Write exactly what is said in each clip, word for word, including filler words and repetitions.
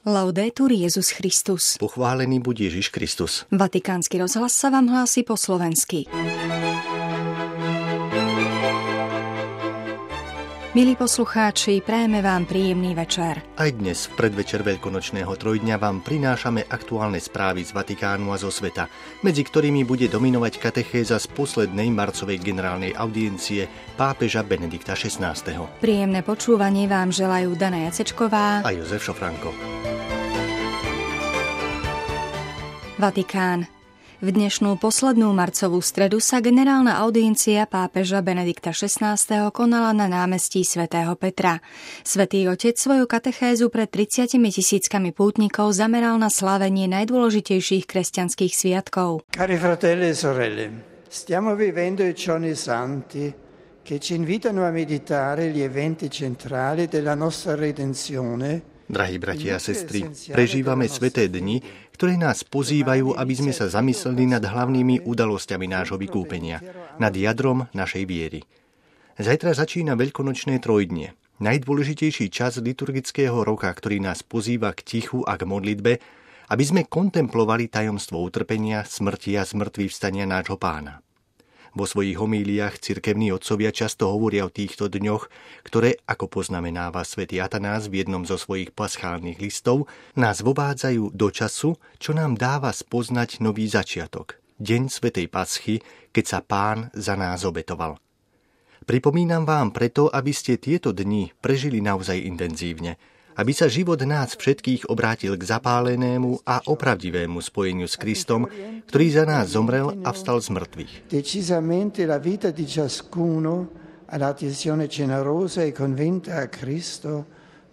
Laudetur Jesus Christus. Pochválený buď Ježiš Kristus. Vatikánsky rozhlas sa vám hlási po slovensky. Milí poslucháči, prajeme vám príjemný večer. Aj dnes, v predvečer veľkonočného trojdňa, vám prinášame aktuálne správy z Vatikánu a zo sveta, medzi ktorými bude dominovať katechéza z poslednej marcovej generálnej audiencie pápeža Benedikta šestnásteho. Príjemné počúvanie vám želajú Dana Jacečková a Jozef Šofranko. Vatikán. V dnešnú poslednú marcovú stredu sa generálna audiencia pápeža Benedikta šestnásteho konala na námestí svätého Petra. Svätý Otec svoju katechézu pred tridsiatimi tisíckami pútnikov zameral na slávenie najdôležitejších kresťanských sviatkov. Cari fratelli e sorelle, stiamo vivendo i giorni santi che ci invitano a meditare gli eventi centrali della nostra redenzione. Drahí bratia a sestry, prežívame sväté dni, ktoré nás pozývajú, aby sme sa zamysleli nad hlavnými udalosťami nášho vykúpenia, nad jadrom našej viery. Zajtra začína veľkonočné trojdnie, najdôležitejší čas liturgického roka, ktorý nás pozýva k tichu a k modlitbe, aby sme kontemplovali tajomstvo utrpenia, smrti a zmŕtvychvstania nášho Pána. Vo svojich homíliách cirkevní otcovia často hovoria o týchto dňoch, ktoré, ako poznamenáva svätý Atanás v jednom zo svojich paschálnych listov, nás vovádzajú do času, čo nám dáva spoznať nový začiatok, deň svätej Paschy, keď sa Pán za nás obetoval. Pripomínam vám preto, aby ste tieto dni prežili naozaj intenzívne, aby sa život nás všetkých obrátil k zapálenému a opravdivému spojeniu s Kristom, ktorý za nás zomrel a vstal z mŕtvych. Decisamente la vita di ciascuno all'adesione generosa e convinta a Cristo,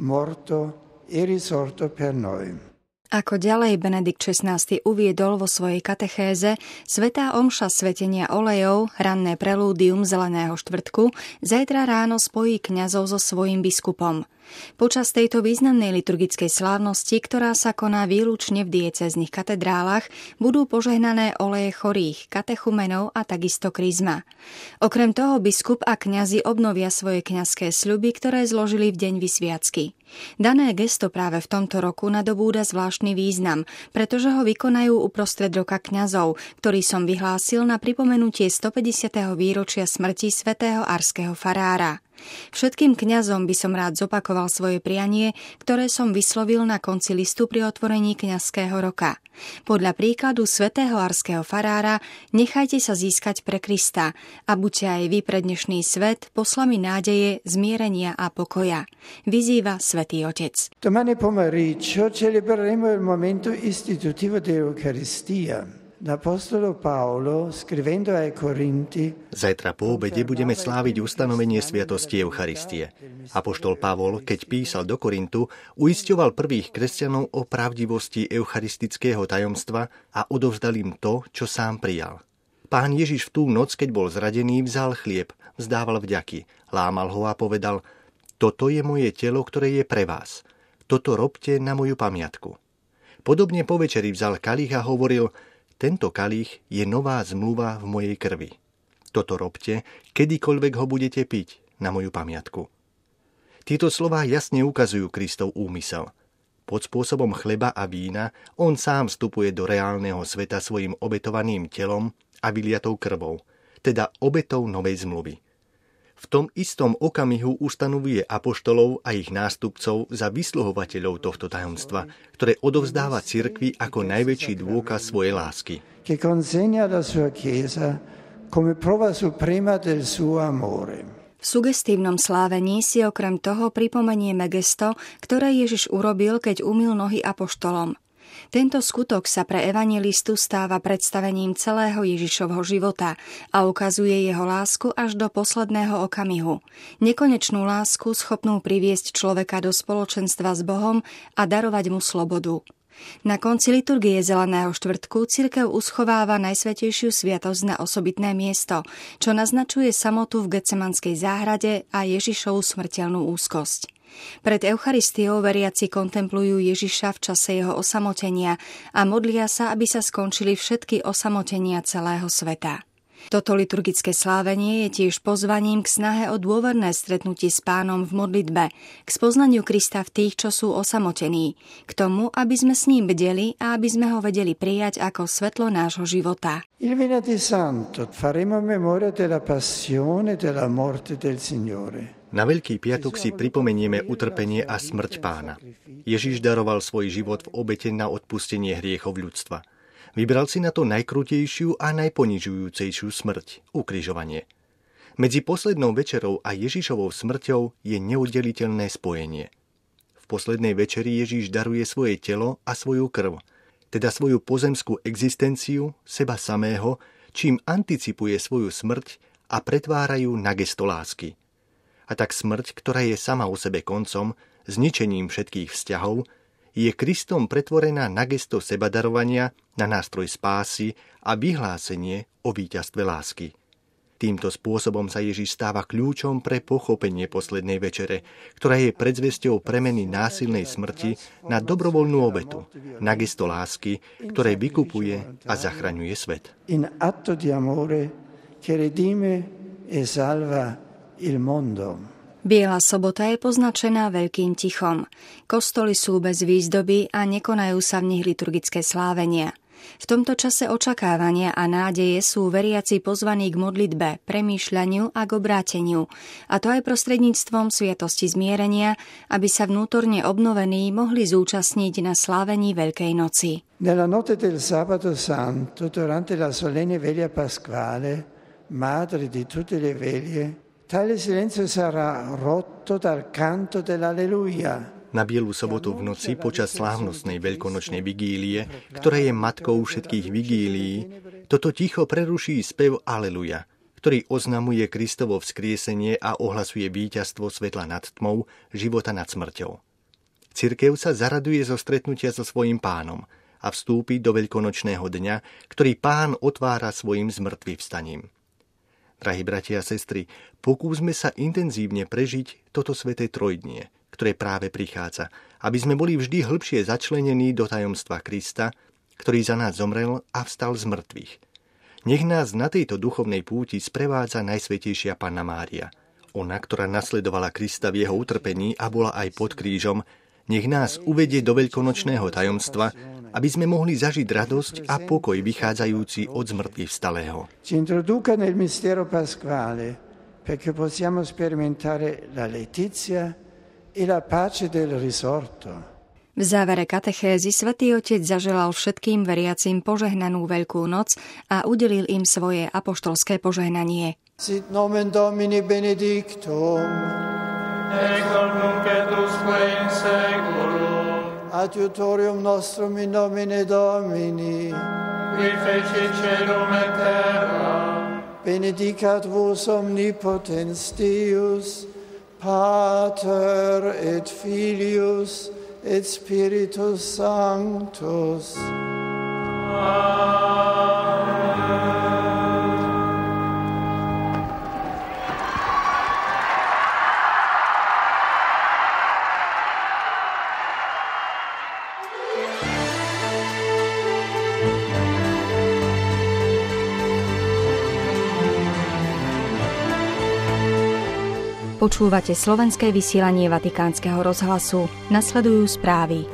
morto e risorto per noi. Ako ďalej Benedikt šestnásty uviedol vo svojej katechéze, svätá omša svetenia olejov, ranné prelúdium zeleného štvrtku, zajtra ráno spojí kňazov so svojím biskupom. Počas tejto významnej liturgickej slávnosti, ktorá sa koná výlučne v diecéznych katedrálach, budú požehnané oleje chorých, katechumenov a takisto krizma. Okrem toho biskup a kňazi obnovia svoje kňazské sľuby, ktoré zložili v deň vysviacky. Dané gesto práve v tomto roku nadobúda zvláštny význam, pretože ho vykonajú uprostred roka kňazov, ktorý som vyhlásil na pripomenutie stopäťdesiateho výročia smrti svätého arského farára. Všetkým kňazom by som rád zopakoval svoje prianie, ktoré som vyslovil na konci listu pri otvorení kňazského roka. Podľa príkladu svätého arského farára nechajte sa získať pre Krista a buďte aj vy pre dnešný svet poslami nádeje, zmierenia a pokoja. Vyzýva svätý Otec. Domani pomeriggio celebreremo il momento istitutivo dell'Eucaristia. L'apostolo Paolo, scrivendo ai Corinti, Zajtra po obede budeme sláviť ustanovenie sviatosti Eucharistie. Apoštol Pavol, keď písal do Korintu, uisťoval prvých kresťanov o pravdivosti eucharistického tajomstva a odovzdal im to, čo sám prijal. Pán Ježiš v tú noc, keď bol zradený, vzal chlieb, vzdával vďaky, lámal ho a povedal: Toto je moje telo, ktoré je pre vás. Toto robte na moju pamiatku. Podobne po večeri vzal kalich a hovoril: Tento kalich je nová zmluva v mojej krvi. Toto robte, kedykoľvek ho budete piť, na moju pamiatku. Tieto slová jasne ukazujú Kristov úmysel. Pod spôsobom chleba a vína on sám vstupuje do reálneho sveta svojim obetovaným telom a vyliatou krvou, teda obetou novej zmluvy. V tom istom okamihu ustanovuje apoštolov a ich nástupcov za vysluhovateľov tohto tajomstva, ktoré odovzdáva cirkvi ako najväčší dôkaz svojej lásky. che consegna la sua Chiesa come prova suprema del suo amore. V sugestívnom slávení si okrem toho pripomenieme gesto, ktoré Ježiš urobil, keď umyl nohy apoštolom. Tento skutok sa pre evanjelistu stáva predstavením celého Ježišovho života a ukazuje jeho lásku až do posledného okamihu. Nekonečnú lásku schopnú priviesť človeka do spoločenstva s Bohom a darovať mu slobodu. Na konci liturgie Zeleného štvrtku cirkev uschováva najsvätejšiu sviatosť na osobitné miesto, čo naznačuje samotu v Getsemanskej záhrade a Ježišovu smrteľnú úzkosť. Pred Eucharistiou veriaci kontemplujú Ježiša v čase jeho osamotenia a modlia sa, aby sa skončili všetky osamotenia celého sveta. Toto liturgické slávenie je tiež pozvaním k snahe o dôverné stretnutie s Pánom v modlitbe, k spoznaniu Krista v tých, čo sú osamotení, k tomu, aby sme s ním bdeli a aby sme ho vedeli prijať ako svetlo nášho života. Il Venerdì Santo faremo memoria della passione e della morte del Signore. Na Veľký piatok si pripomenieme utrpenie a smrť Pána. Ježiš daroval svoj život v obete na odpustenie hriechov ľudstva. Vybral si na to najkrutejšiu a najponižujúcejšiu smrť, ukrižovanie. Medzi poslednou večerou a Ježišovou smrťou je neoddeliteľné spojenie. V poslednej večeri Ježiš daruje svoje telo a svoju krv, teda svoju pozemskú existenciu, seba samého, čím anticipuje svoju smrť a pretvárajú na gesto lásky. A tak smrť, ktorá je sama o sebe koncom, zničením všetkých vzťahov, je Kristom pretvorená na gesto sebadarovania, na nástroj spásy a vyhlásenie o víťazstve lásky. Týmto spôsobom sa Ježiš stáva kľúčom pre pochopenie poslednej večere, ktorá je predzvesťou premeny násilnej smrti na dobrovoľnú obetu, na gesto lásky, ktoré vykupuje a zachraňuje svet. In atto di amore che redime e salva il mondo. Biela sobota je poznačená veľkým tichom. Kostoly sú bez výzdoby a nekonajú sa v nich liturgické slávenia. V tomto čase očakávania a nádeje sú veriaci pozvaní k modlitbe, premýšľaniu a k obráteniu, a to aj prostredníctvom sviatosti zmierenia, aby sa vnútorne obnovení mohli zúčastniť na slávení Veľkej noci. Nella notte del sabato santo, durante la solenne velia pasquale, madre di tutte le velie, tale silenzio sarà rotto dal canto dell'alleluia. Na Bielu sobotu v noci počas slávnostnej veľkonočnej vigílie, ktorá je matkou všetkých vigílií, toto ticho preruší spev Aleluja, ktorý oznamuje Kristovo vzkriesenie a ohlasuje víťazstvo svetla nad tmou, života nad smrťou. Cirkev sa zaraduje zo stretnutia so svojím Pánom a vstúpi do veľkonočného dňa, ktorý Pán otvára svojim zmŕtvychvstaním. Drahí bratia a sestry, pokúsme sa intenzívne prežiť toto sväté trojdnie, ktoré práve prichádza, aby sme boli vždy hlbšie začlenení do tajomstva Krista, ktorý za nás zomrel a vstal z mŕtvych. Nech nás na tejto duchovnej púti sprevádza Najsvätejšia Panna Mária. Ona, ktorá nasledovala Krista v jeho utrpení a bola aj pod krížom, nech nás uvedie do veľkonočného tajomstva, aby sme mohli zažiť radosť a pokoj vychádzajúci od zmrtvých vstalého. Ci introduca nel mistero pasquale, perché possiamo sperimentare la letizia e la pace del risorto. V závere katechézy Svätý Otec zaželal všetkým veriacim požehnanú Veľkú noc a udelil im svoje apoštolské požehnanie. Sit nomen Domini benedictum, ex hoc nunc et usque in seculum, adiutorium nostrum in nomine Domini, qui feci celum et terra, benedicat vos omnipotens Deus, Pater et Filius et Spiritus Sanctus. Počúvate slovenské vysielanie Vatikánskeho rozhlasu. Nasledujú správy.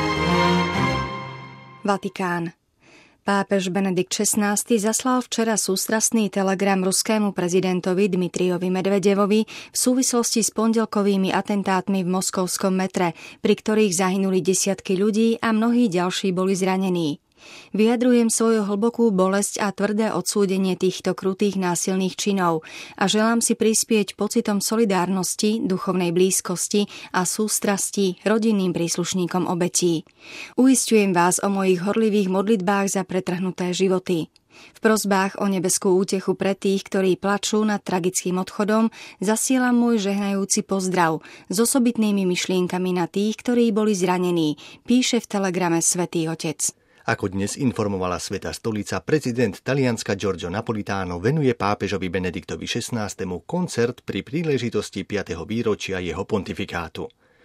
Vatikán. Pápež Benedikt šestnásty zaslal včera sústrastný telegram ruskému prezidentovi Dmitrijovi Medvedevovi v súvislosti s pondelkovými atentátmi v moskovskom metre, pri ktorých zahynuli desiatky ľudí a mnohí ďalší boli zranení. Vyjadrujem svoju hlbokú bolesť a tvrdé odsúdenie týchto krutých násilných činov a želám si prispieť pocitom solidárnosti, duchovnej blízkosti a sústrasti rodinným príslušníkom obetí. Uisťujem vás o mojich horlivých modlitbách za pretrhnuté životy. V prosbách o nebeskú útechu pre tých, ktorí plačú nad tragickým odchodom, zasielam môj žehnajúci pozdrav s osobitnými myšlienkami na tých, ktorí boli zranení, píše v telegrame Svätý Otec. Ako dnes informovala Svätá stolica, prezident Talianska Giorgio Napolitano venuje pápežovi Benediktovi šestnástemu koncert pri príležitosti piateho výročia jeho pontifikátu.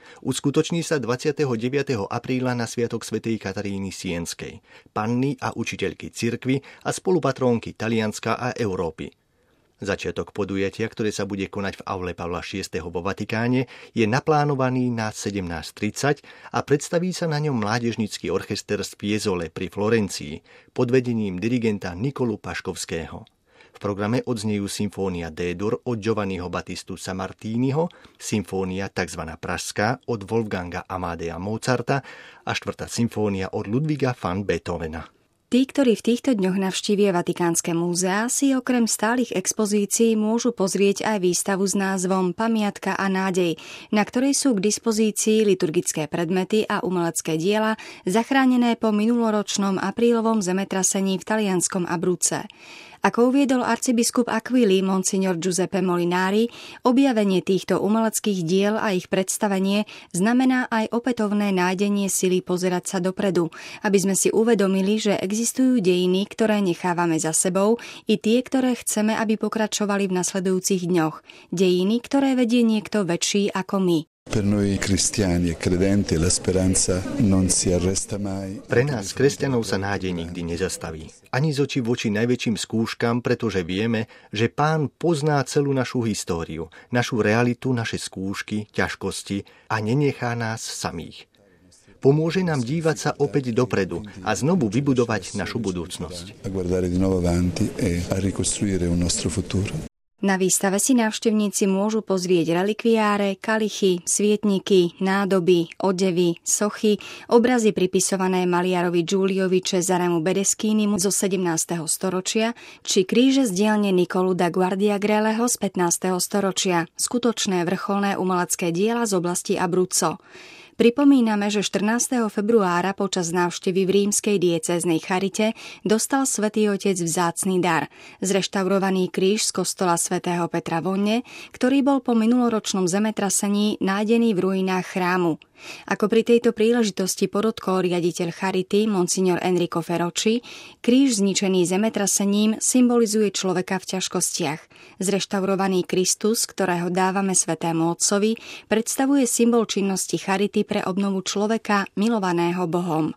Uskutoční sa dvadsiateho deviateho apríla na sviatok svätej Kataríny Sienskej, panny a učiteľky cirkvi a spolupatrónky Talianska a Európy. Začiatok podujatia, ktoré sa bude konať v aule Pavla šiesteho vo Vatikáne, je naplánovaný na sedemnásť tridsať a predstaví sa na ňom mládežnícky orchester z Fiesole pri Florencii pod vedením dirigenta Nikolu Paškovského. V programe odznejú symfónia D-dur od Giovanniho Battistu Sammartiniho, symfónia tzv. Pražská od Wolfganga Amadea Mozarta a štvrtá symfónia od Ludwiga van Beethovena. Tí, ktorí v týchto dňoch navštívia Vatikánske múzea, si okrem stálych expozícií môžu pozrieť aj výstavu s názvom Pamiatka a nádej, na ktorej sú k dispozícii liturgické predmety a umelecké diela zachránené po minuloročnom aprílovom zemetrasení v talianskom Abruzze. Ako uviedol arcibiskup Aquily monsignor Giuseppe Molinari, objavenie týchto umeleckých diel a ich predstavenie znamená aj opätovné nájdenie sily pozerať sa dopredu, aby sme si uvedomili, že existujú dejiny, ktoré nechávame za sebou, i tie, ktoré chceme, aby pokračovali v nasledujúcich dňoch. Dejiny, ktoré vedie niekto väčší ako my. Pre nás, kresťanov, sa nádej nikdy nezastaví. Ani z očí voči najväčším skúškam, pretože vieme, že Pán pozná celú našu históriu, našu realitu, naše skúšky, ťažkosti a nenechá nás samých. Pomôže nám dívať sa opäť dopredu a znovu vybudovať našu budúcnosť. Na výstave si návštevníci môžu pozrieť relikviáre, kalichy, svietniky, nádoby, odevy, sochy, obrazy pripisované maliarovi Giuliovi Cesaremu Bedeschinimu zo sedemnásteho storočia či kríže z dielne Nicolu da Guardiagreleho z pätnásteho storočia, skutočné vrcholné umelecké diela z oblasti Abruzzo. Pripomíname, že štrnásteho februára počas návštevy v rímskej diecéznej charite dostal Svätý Otec vzácny dar, zreštaurovaný kríž z kostola svätého Petra v Onne, ktorý bol po minuloročnom zemetrasení nájdený v ruinách chrámu. Ako pri tejto príležitosti podotkol riaditeľ charity monsignor Enrico Ferrocci, kríž zničený zemetrasením symbolizuje človeka v ťažkostiach. Zreštaurovaný Kristus, ktorého dávame Svätému Otcovi, predstavuje symbol činnosti charity pre obnovu človeka milovaného Bohom.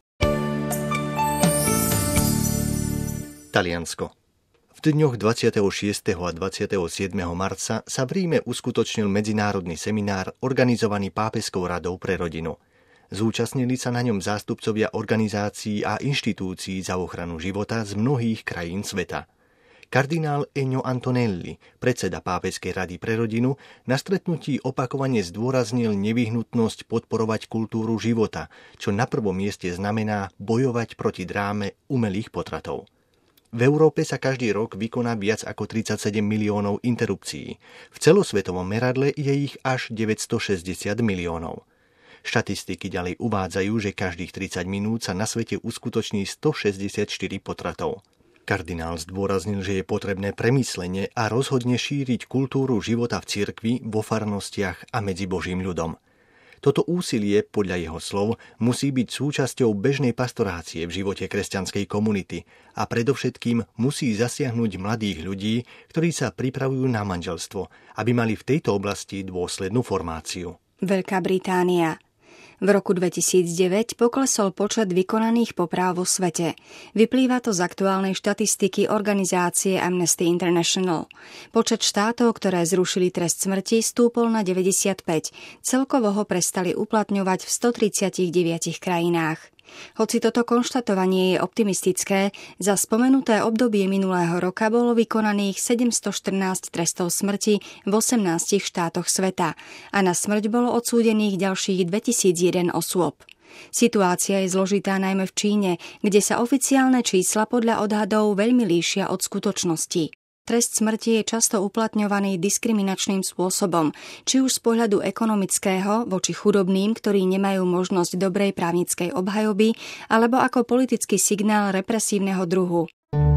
Taliansko. V dňoch dvadsiateho šiesteho a dvadsiateho siedmeho marca sa v Ríme uskutočnil medzinárodný seminár organizovaný Pápeskou radou pre rodinu. Zúčastnili sa na ňom zástupcovia organizácií a inštitúcií za ochranu života z mnohých krajín sveta. Kardinál Ennio Antonelli, predseda Pápeskej rady pre rodinu, na stretnutí opakovane zdôraznil nevyhnutnosť podporovať kultúru života, čo na prvom mieste znamená bojovať proti dráme umelých potratov. V Európe sa každý rok vykoná viac ako tridsaťsedem miliónov interrupcií. V celosvetovom meradle je ich až deväťstošesťdesiat miliónov. Štatistiky ďalej uvádzajú, že každých tridsať minút sa na svete uskutoční stošesťdesiatštyri potratov. Kardinál zdôraznil, že je potrebné premyslenie a rozhodne šíriť kultúru života v cirkvi, vo farnostiach a medzi Božím ľudom. Toto úsilie, podľa jeho slov, musí byť súčasťou bežnej pastorácie v živote kresťanskej komunity a predovšetkým musí zasiahnuť mladých ľudí, ktorí sa pripravujú na manželstvo, aby mali v tejto oblasti dôslednú formáciu. Veľká Británia. V roku dvetisícdeväť poklesol počet vykonaných popráv vo svete. Vyplýva to z aktuálnej štatistiky organizácie Amnesty International. Počet štátov, ktoré zrušili trest smrti, stúpol na deväťdesiatpäť. Celkovo ho prestali uplatňovať v stotridsaťdeväť krajinách. Hoci toto konštatovanie je optimistické, za spomenuté obdobie minulého roka bolo vykonaných sedemstoštrnásť trestov smrti v osemnástich štátoch sveta a na smrť bolo odsúdených ďalších dvetisícjeden osôb. Situácia je zložitá najmä v Číne, kde sa oficiálne čísla podľa odhadov veľmi líšia od skutočnosti. Trest smrti je často uplatňovaný diskriminačným spôsobom, či už z pohľadu ekonomického voči chudobným, ktorí nemajú možnosť dobrej právnickej obhajoby, alebo ako politický signál represívneho druhu.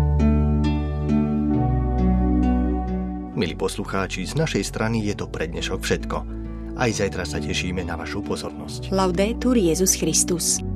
Milí poslucháči, z našej strany je to pre dnešok všetko. Aj zajtra sa tešíme na vašu pozornosť. Laudetur Jesus Christus.